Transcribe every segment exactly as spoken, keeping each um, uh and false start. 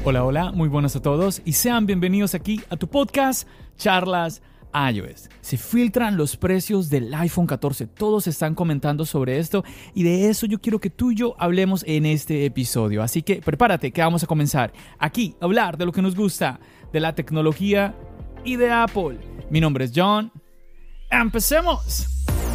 Hola, hola, muy buenas a todos y sean bienvenidos aquí a tu podcast Charlas iOS. Se filtran los precios del iPhone catorce, todos están comentando sobre esto y de eso yo quiero que tú y yo hablemos en este episodio. Así que prepárate que vamos a comenzar aquí a hablar de lo que nos gusta, de la tecnología y de Apple. Mi nombre es John. ¡Empecemos!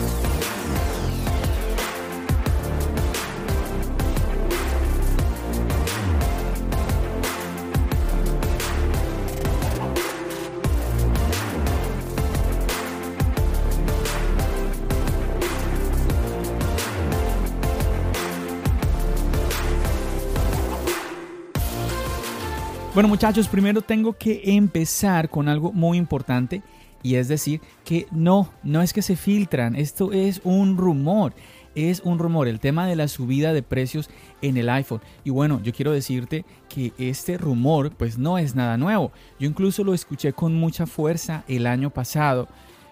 Bueno, muchachos, primero tengo que empezar con algo muy importante y es decir que no, no es que se filtran, esto es un rumor, es un rumor, el tema de la subida de precios en el iPhone. Y bueno, yo quiero decirte que este rumor pues no es nada nuevo, yo incluso lo escuché con mucha fuerza el año pasado.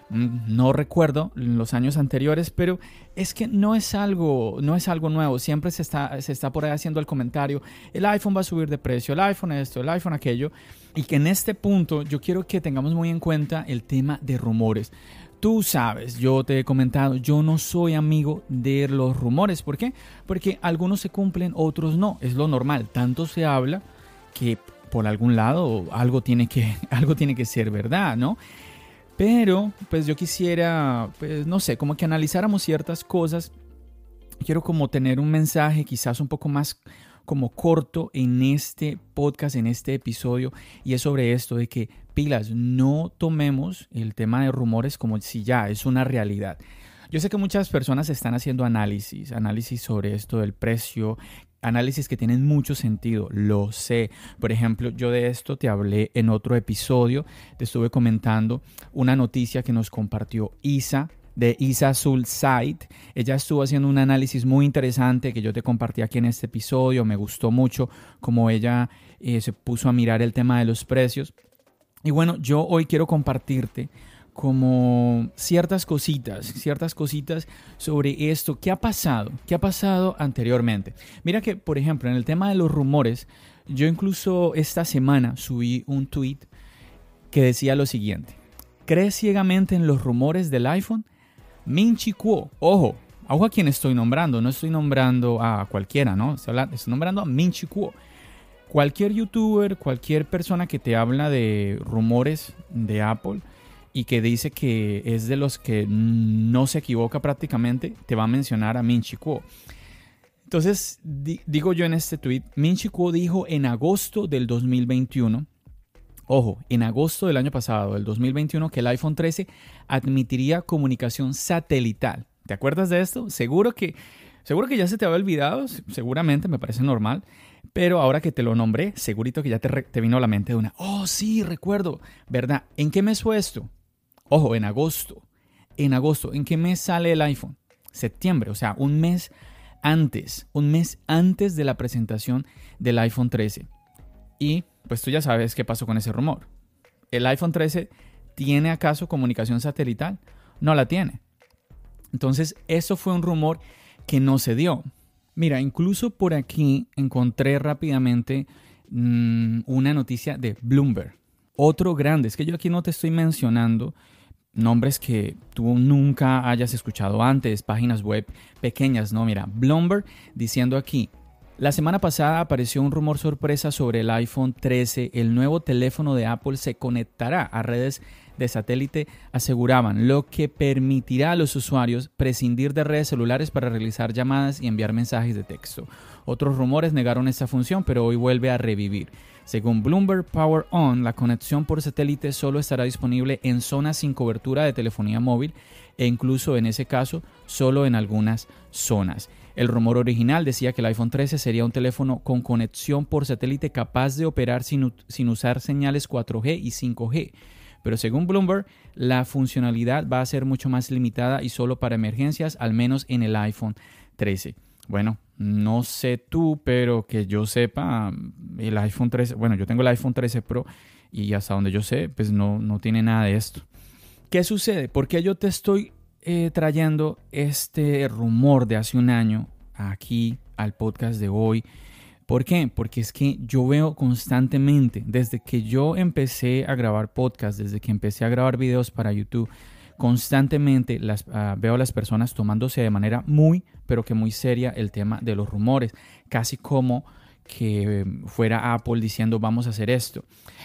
No recuerdo los años anteriores, pero es que no es algo, no es algo nuevo. Siempre se está, se está por ahí haciendo el comentario, el iPhone va a subir de precio, el iPhone esto, el iPhone aquello. Y que en este punto yo quiero que tengamos muy en cuenta el tema de rumores. Tú sabes, yo te he comentado, yo no soy amigo de los rumores. ¿Por qué? Porque algunos se cumplen, otros no. Es lo normal. Tanto se habla que por algún lado algo tiene que, algo tiene que ser verdad, ¿no? Pero, pues yo quisiera, pues no sé, como que analizáramos ciertas cosas. Quiero como tener un mensaje quizás un poco más como corto en este podcast, en este episodio. Y es sobre esto de que, pilas, no tomemos el tema de rumores como si ya es una realidad. Yo sé que muchas personas están haciendo análisis, análisis sobre esto del precio, análisis que tienen mucho sentido, lo sé. Por ejemplo, yo de esto te hablé en otro episodio, te estuve comentando una noticia que nos compartió Isa, de Isa Sulzait. Ella estuvo haciendo un análisis muy interesante que yo te compartí aquí en este episodio. Me gustó mucho cómo ella eh, se puso a mirar el tema de los precios. Y bueno, yo hoy quiero compartirte como ciertas cositas, ciertas cositas sobre esto. ¿Qué ha pasado? ¿Qué ha pasado anteriormente? Mira que, por ejemplo, en el tema de los rumores, yo incluso esta semana subí un tweet que decía lo siguiente: ¿crees ciegamente en los rumores del iPhone? Ming Chi Kuo. Ojo, ojo a quien estoy nombrando. No estoy nombrando a cualquiera, ¿no? Estoy nombrando a Ming Chi Kuo. Cualquier youtuber, cualquier persona que te habla de rumores de Apple y que dice que es de los que no se equivoca prácticamente, te va a mencionar a Ming Chi Kuo. Entonces, di- digo yo en este tweet, Ming Chi Kuo dijo en agosto del dos mil veintiuno, ojo, en agosto del año pasado, del dos mil veintiuno, que el iPhone trece admitiría comunicación satelital. ¿Te acuerdas de esto? Seguro que, seguro que ya se te había olvidado, seguramente, me parece normal. Pero ahora que te lo nombré, segurito que ya te, re- te vino a la mente de una. Oh, sí, recuerdo. ¿Verdad? ¿En qué mes fue esto? Ojo, en agosto. En agosto. ¿En qué mes sale el iPhone? Septiembre. O sea, un mes antes. Un mes antes de la presentación del iPhone trece. Y pues tú ya sabes qué pasó con ese rumor. ¿El iPhone trece tiene acaso comunicación satelital? No la tiene. Entonces, eso fue un rumor que no se dio. Mira, incluso por aquí encontré rápidamente mmm, una noticia de Bloomberg. Otro grande, es que yo aquí no te estoy mencionando nombres que tú nunca hayas escuchado antes, páginas web pequeñas, no, mira, Bloomberg diciendo aquí: la semana pasada apareció un rumor sorpresa sobre el iPhone trece, el nuevo teléfono de Apple se conectará a redes de satélite, aseguraban, lo que permitirá a los usuarios prescindir de redes celulares para realizar llamadas y enviar mensajes de texto. Otros rumores negaron esta función, pero hoy vuelve a revivir. Según Bloomberg Power On, la conexión por satélite solo estará disponible en zonas sin cobertura de telefonía móvil e incluso en ese caso solo en algunas zonas. El rumor original decía que el iPhone trece sería un teléfono con conexión por satélite capaz de operar sin, sin usar señales cuatro G y cinco G. Pero según Bloomberg, la funcionalidad va a ser mucho más limitada y solo para emergencias, al menos en el iPhone trece. Bueno, no sé tú, pero que yo sepa, el iPhone trece, bueno, yo tengo el iPhone trece Pro y hasta donde yo sé, pues no, no tiene nada de esto. ¿Qué sucede? ¿Por qué yo te estoy eh, trayendo este rumor de hace un año aquí al podcast de hoy? ¿Por qué? Porque es que yo veo constantemente, desde que yo empecé a grabar podcast, desde que empecé a grabar videos para YouTube, constantemente las, uh, veo a las personas tomándose de manera muy, pero que muy seria el tema de los rumores, casi como que fuera Apple diciendo vamos a hacer esto.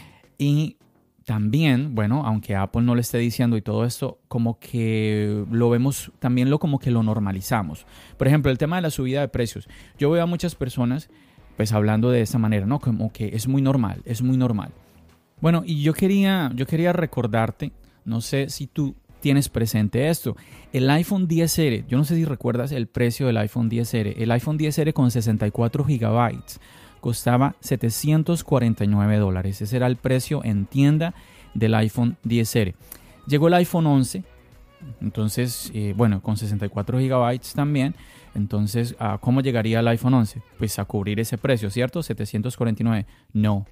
Y también, bueno, aunque Apple no lo esté diciendo y todo esto, como que lo vemos, también lo como que lo normalizamos. Por ejemplo, el tema de la subida de precios. Yo veo a muchas personas pues hablando de esta manera, ¿no? Como que es muy normal, es muy normal. Bueno, y yo quería, yo quería recordarte, no sé si tú tienes presente esto, el iPhone diez erre, yo no sé si recuerdas el precio del iPhone diez erre, el iPhone diez erre con sesenta y cuatro gigabytes costaba setecientos cuarenta y nueve dólares, ese era el precio en tienda del iPhone diez erre. Llegó el iPhone once, entonces, eh, bueno, con sesenta y cuatro gigabytes también. Entonces, ¿a ¿cómo llegaría el iPhone once? Pues a cubrir ese precio, ¿cierto? setecientos cuarenta y nueve. No.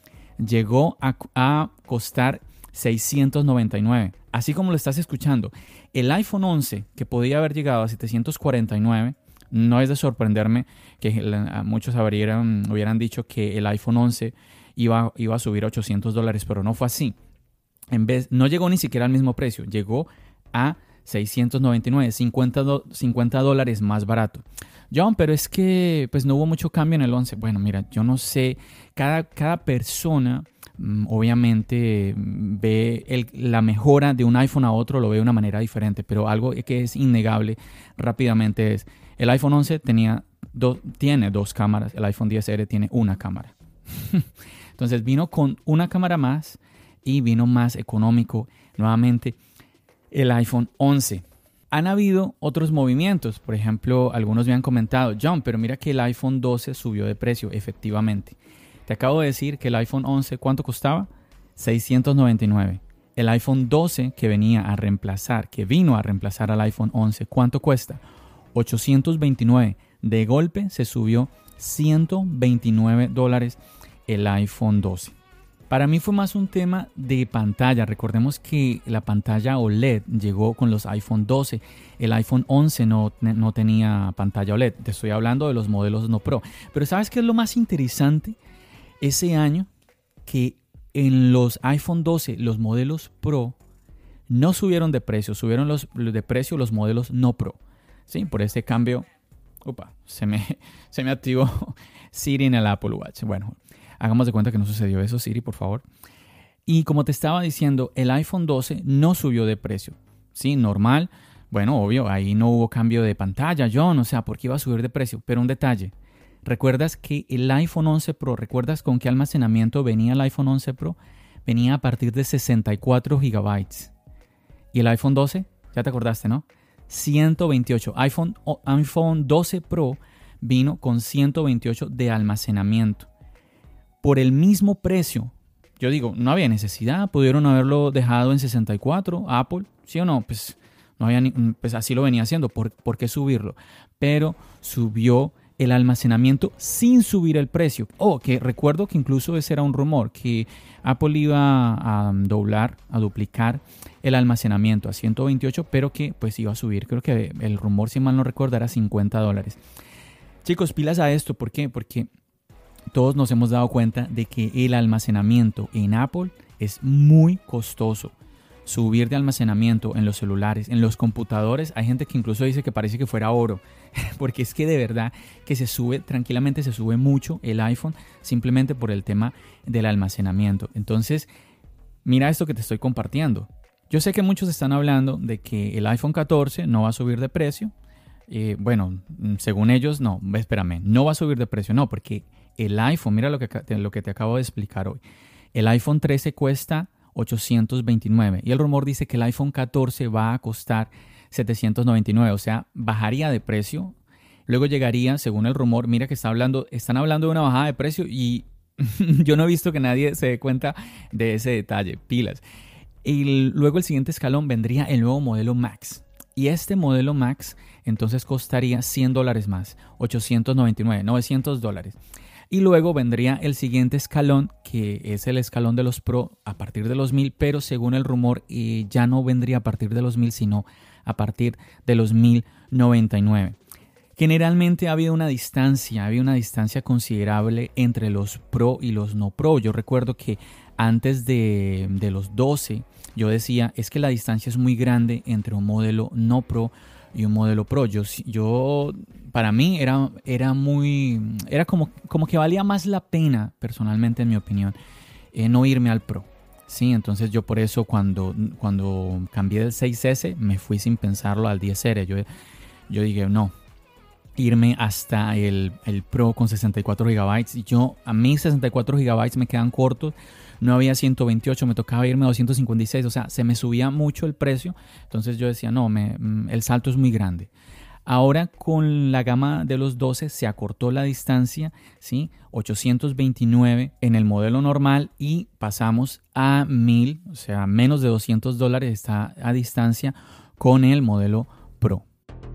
Llegó a, a costar seiscientos noventa y nueve. Así como lo estás escuchando. El iPhone once, que podía haber llegado a setecientos cuarenta y nueve, no es de sorprenderme que muchos hubieran, hubieran dicho que el iPhone once iba, iba a subir a ochocientos dólares, pero no fue así. En vez, no llegó ni siquiera al mismo precio. Llegó a seiscientos noventa y nueve, cincuenta dólares más barato. John, pero es que pues no hubo mucho cambio en el once. Bueno, mira, yo no sé, cada, cada persona mm, obviamente ve el, la mejora de un iPhone a otro, lo ve de una manera diferente, pero algo que es innegable rápidamente es, el iPhone once tenía do, tiene dos cámaras, el iPhone diez erre tiene una cámara. Entonces vino con una cámara más y vino más económico nuevamente el iPhone once. Han habido otros movimientos. Por ejemplo, algunos me han comentado, John, pero mira que el iPhone doce subió de precio, efectivamente. Te acabo de decir que el iPhone once, ¿cuánto costaba? seiscientos noventa y nueve. El iPhone doce que venía a reemplazar, que vino a reemplazar al iPhone once, ¿cuánto cuesta? ochocientos veintinueve. De golpe se subió ciento veintinueve dólares el iPhone doce. Para mí fue más un tema de pantalla. Recordemos que la pantalla O L E D llegó con los iPhone doce. El iPhone once no, no tenía pantalla O L E D. Te estoy hablando de los modelos no Pro. Pero ¿sabes qué es lo más interesante? Ese año que en los iPhone doce los modelos Pro no subieron de precio. Subieron los, de precio los modelos no Pro. ¿Sí? Por este cambio, upa, se me, se me activó Siri en el Apple Watch. Bueno, hagamos de cuenta que no sucedió eso, Siri, por favor. Y como te estaba diciendo, el iPhone doce no subió de precio. Sí, normal. Bueno, obvio, ahí no hubo cambio de pantalla, John. O sea, ¿por qué iba a subir de precio? Pero un detalle. ¿Recuerdas que el iPhone once Pro, recuerdas con qué almacenamiento venía el iPhone once Pro? Venía a partir de sesenta y cuatro gigabytes. ¿Y el iPhone doce? Ya te acordaste, ¿no? ciento veintiocho. iPhone, iPhone doce Pro vino con ciento veintiocho de almacenamiento. Por el mismo precio. Yo digo, no había necesidad, pudieron haberlo dejado en sesenta y cuatro, Apple, ¿sí o no? Pues, no había ni, pues así lo venía haciendo, ¿por, ¿por qué subirlo? Pero subió el almacenamiento sin subir el precio. Oh, que recuerdo que incluso ese era un rumor, que Apple iba a doblar, a duplicar el almacenamiento a ciento veintiocho, pero que pues iba a subir, creo que el rumor, si mal no recuerdo, era cincuenta dólares. Chicos, pilas a esto, ¿por qué? Porque todos nos hemos dado cuenta de que el almacenamiento en Apple es muy costoso. Subir de almacenamiento en los celulares, en los computadores, hay gente que incluso dice que parece que fuera oro, porque es que de verdad que se sube, tranquilamente se sube mucho el iPhone simplemente por el tema del almacenamiento. Entonces, mira esto que te estoy compartiendo. Yo sé que muchos están hablando de que el iPhone catorce no va a subir de precio. Eh, bueno, según ellos, no, espérame, no va a subir de precio, no, porque el iPhone, mira lo que, lo que te acabo de explicar hoy. El iPhone trece cuesta ochocientos veintinueve y el rumor dice que el iPhone catorce va a costar setecientos noventa y nueve, o sea, bajaría de precio. Luego llegaría, según el rumor, mira que está hablando, están hablando de una bajada de precio y yo no he visto que nadie se dé cuenta de ese detalle, pilas. Y luego el siguiente escalón vendría el nuevo modelo Max. Y este modelo Max entonces costaría cien dólares más, ochocientos noventa y nueve, novecientos dólares. Y luego vendría el siguiente escalón, que es el escalón de los Pro a partir de los mil, pero según el rumor eh, ya no vendría a partir de los mil, sino a partir de los mil noventa y nueve. Generalmente ha habido una distancia, había una distancia considerable entre los Pro y los no Pro. Yo recuerdo que antes de, de los doce, yo decía, es que la distancia es muy grande entre un modelo no Pro y un modelo Pro. Yo, yo para mí era, era muy, era como, como que valía más la pena, personalmente en mi opinión, eh, no irme al Pro. Sí, entonces yo por eso cuando, cuando cambié del seis ese me fui sin pensarlo al diez R. Yo, yo dije, no, irme hasta el, el Pro con sesenta y cuatro gigabytes. Y yo, a mí sesenta y cuatro gigabytes me quedan cortos. No había ciento veintiocho, me tocaba irme a doscientos cincuenta y seis. O sea, se me subía mucho el precio. Entonces yo decía, no, me, el salto es muy grande. Ahora con la gama de los doce se acortó la distancia, ¿sí? ochocientos veintinueve en el modelo normal y pasamos a mil, o sea, menos de doscientos dólares está a distancia con el modelo Pro.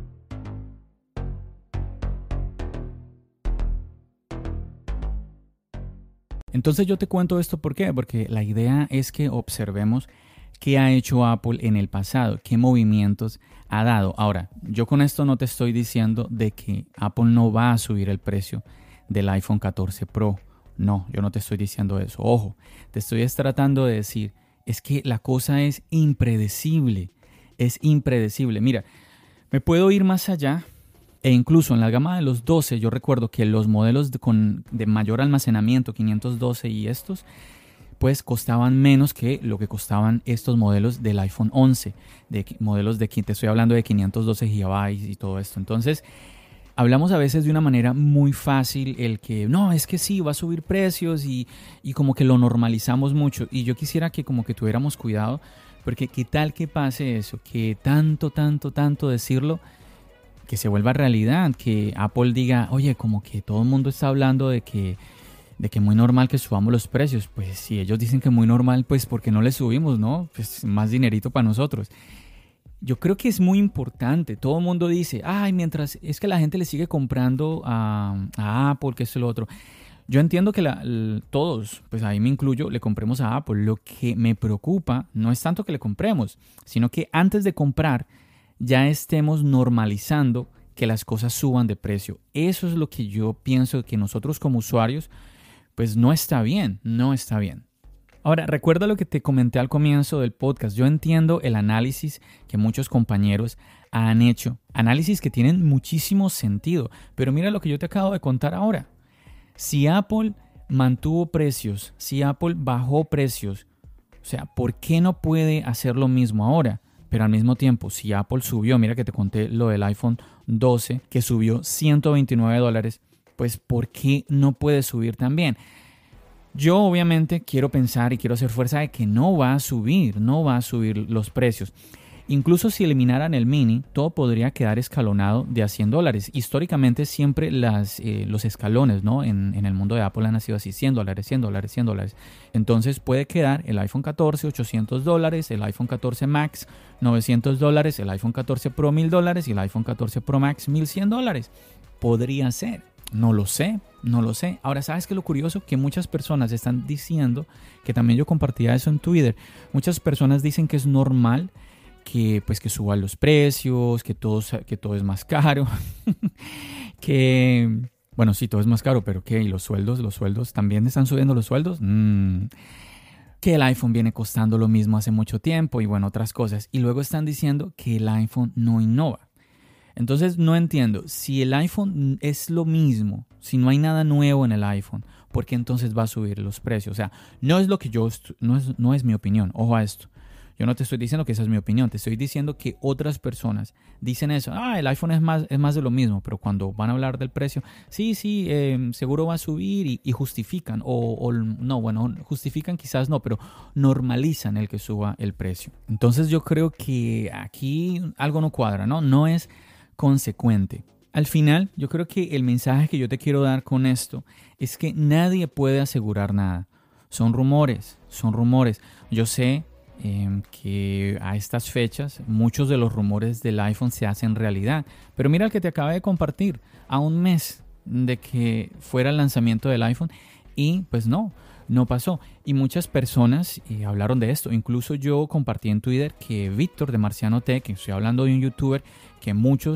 Entonces yo te cuento esto, ¿por qué? Porque la idea es que observemos qué ha hecho Apple en el pasado, qué movimientos ha dado. Ahora, yo con esto no te estoy diciendo de que Apple no va a subir el precio del iPhone catorce Pro. No, yo no te estoy diciendo eso. Ojo, te estoy tratando de decir, es que la cosa es impredecible, es impredecible. Mira, me puedo ir más allá. E incluso en la gama de los doce, yo recuerdo que los modelos de, con, de mayor almacenamiento, quinientos doce y estos, pues costaban menos que lo que costaban estos modelos del iPhone once, de modelos de, te estoy hablando de quinientos doce gigabytes y todo esto. Entonces, hablamos a veces de una manera muy fácil el que, no, es que sí, va a subir precios y, y como que lo normalizamos mucho. Y yo quisiera que como que tuviéramos cuidado, porque qué tal que pase eso, que tanto, tanto, tanto decirlo, que se vuelva realidad, que Apple diga, oye, como que todo el mundo está hablando de que de que muy normal que subamos los precios. Pues si ellos dicen que muy normal, pues ¿por qué no le subimos, no? Pues más dinerito para nosotros. Yo creo que es muy importante. Todo el mundo dice, ay, mientras es que la gente le sigue comprando a, a Apple, que esto y lo otro. Yo entiendo que la, l, todos, pues ahí me incluyo, le compremos a Apple. Lo que me preocupa no es tanto que le compremos, sino que antes de comprar ya estemos normalizando que las cosas suban de precio. Eso es lo que yo pienso que nosotros como usuarios, pues no está bien, no está bien. Ahora, recuerda lo que te comenté al comienzo del podcast. Yo entiendo el análisis que muchos compañeros han hecho, análisis que tienen muchísimo sentido, pero mira lo que yo te acabo de contar ahora. Si Apple mantuvo precios, si Apple bajó precios, o sea, ¿por qué no puede hacer lo mismo ahora? Pero al mismo tiempo, si Apple subió, mira que te conté lo del iPhone doce, que subió ciento veintinueve dólares, pues ¿por qué no puede subir también? Yo obviamente quiero pensar y quiero hacer fuerza de que no va a subir, no va a subir los precios. Incluso si eliminaran el mini, todo podría quedar escalonado de a cien dólares. Históricamente siempre las, eh, los escalones, ¿no? en, en el mundo de Apple han sido así, cien dólares, cien dólares, cien dólares. Entonces puede quedar el iPhone catorce, ochocientos dólares, el iPhone catorce Max, novecientos dólares, el iPhone catorce Pro, mil dólares y el iPhone catorce Pro Max, mil cien dólares. Podría ser. No lo sé, no lo sé. Ahora, ¿sabes qué es lo curioso? Que muchas personas están diciendo, que también yo compartía eso en Twitter, muchas personas dicen que es normal que pues que suban los precios, que todo, que todo es más caro, que, bueno, sí, todo es más caro, pero ¿qué? ¿Y los sueldos? ¿Los sueldos también están subiendo los sueldos? Mm. Que el iPhone viene costando lo mismo hace mucho tiempo y bueno, otras cosas. Y luego están diciendo que el iPhone no innova. Entonces no entiendo, si el iPhone es lo mismo, si no hay nada nuevo en el iPhone, ¿por qué entonces va a subir los precios? O sea, no es lo que yo, no es, no es mi opinión, ojo a esto. Yo no te estoy diciendo que esa es mi opinión, te estoy diciendo que otras personas dicen eso, ah, el iPhone es más, es más de lo mismo, pero cuando van a hablar del precio, sí, sí, eh, seguro va a subir y, y justifican, o, o no, bueno, justifican quizás no, pero normalizan el que suba el precio. Entonces yo creo que aquí algo no cuadra, ¿no? No es consecuente. Al final, yo creo que el mensaje que yo te quiero dar con esto es que nadie puede asegurar nada. Son rumores, son rumores. Yo sé eh, que a estas fechas muchos de los rumores del iPhone se hacen realidad. Pero mira el que te acabé de compartir, a un mes de que fuera el lanzamiento del iPhone y pues no, no pasó. Y muchas personas eh, hablaron de esto. Incluso yo compartí en Twitter que Víctor de Marciano Tech, que estoy hablando de un youtuber que muchos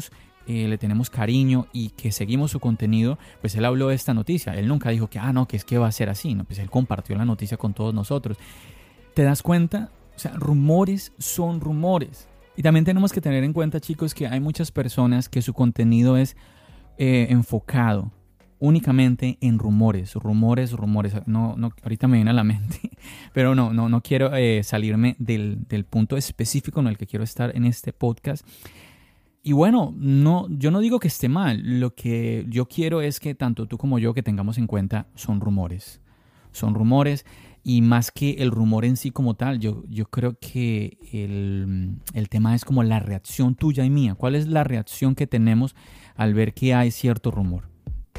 eh, le tenemos cariño y que seguimos su contenido, pues él habló de esta noticia. Él nunca dijo que, ah, no, que es que va a ser así, no, pues él compartió la noticia con todos nosotros. ¿Te das cuenta? O sea, rumores son rumores. Y también tenemos que tener en cuenta, chicos, que hay muchas personas que su contenido es eh, enfocado únicamente en rumores, rumores, rumores. No, no, ahorita me viene a la mente, pero no, no, no quiero eh, salirme del, del punto específico en el que quiero estar en este podcast. Y bueno, no, yo no digo que esté mal. Lo que yo quiero es que tanto tú como yo que tengamos en cuenta son rumores. Son rumores y más que el rumor en sí como tal, yo, yo creo que el, el tema es como la reacción tuya y mía. ¿Cuál es la reacción que tenemos al ver que hay cierto rumor?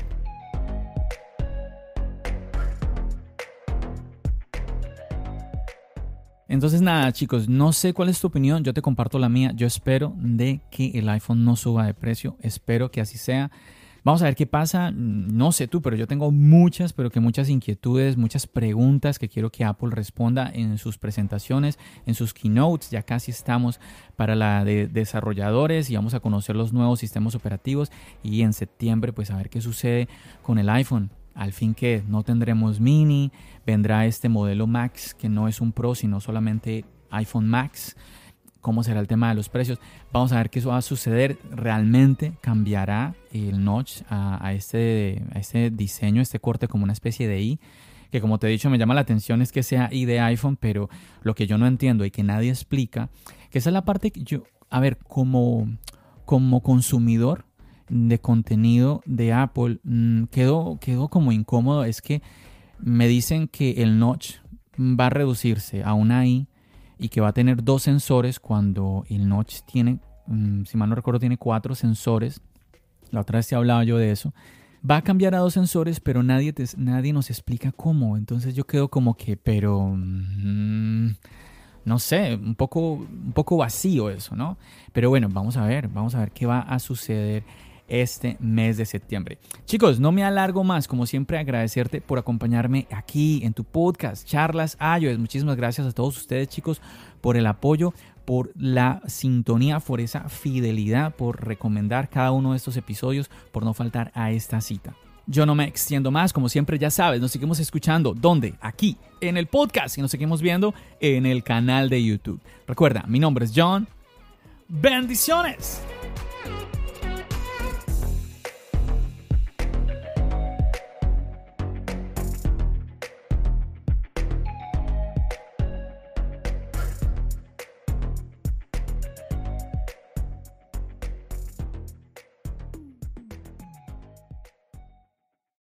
Entonces nada, chicos, no sé cuál es tu opinión, yo te comparto la mía. Yo espero de que el iPhone no suba de precio, espero que así sea. Vamos a ver qué pasa, no sé tú, pero yo tengo muchas, pero que muchas inquietudes, muchas preguntas que quiero que Apple responda en sus presentaciones, en sus keynotes. Ya casi estamos para la de desarrolladores y vamos a conocer los nuevos sistemas operativos y en septiembre pues a ver qué sucede con el iPhone. Al fin que no tendremos mini, vendrá este modelo Max que no es un Pro sino solamente iPhone Max. ¿Cómo será el tema de los precios? Vamos a ver qué eso va a suceder. ¿Realmente cambiará el notch a, a, este, a este diseño, este corte como una especie de I? Que como te he dicho me llama la atención es que sea I de iPhone, pero lo que yo no entiendo y que nadie explica, que esa es la parte que yo, a ver, como, como consumidor de contenido de Apple, mmm, quedó, quedó como incómodo. Es que me dicen que el notch va a reducirse a una I y que va a tener dos sensores cuando el notch tiene, mmm, si mal no recuerdo, tiene cuatro sensores. La otra vez te hablaba yo de eso. Va a cambiar a dos sensores, pero nadie, te, nadie nos explica cómo. Entonces yo quedo como que, pero... Mmm, no sé, un poco, un poco vacío eso, ¿no? Pero bueno, vamos a ver, vamos a ver qué va a suceder este mes de septiembre. Chicos, no me alargo más. Como siempre, agradecerte por acompañarme aquí en tu podcast, Charlas iOS. Muchísimas gracias a todos ustedes, chicos, por el apoyo, por la sintonía, por esa fidelidad, por recomendar cada uno de estos episodios, por no faltar a esta cita. Yo no me extiendo más, como siempre ya sabes, nos seguimos escuchando. ¿Dónde? Aquí, en el podcast, y nos seguimos viendo en el canal de YouTube. Recuerda, mi nombre es John. ¡Bendiciones!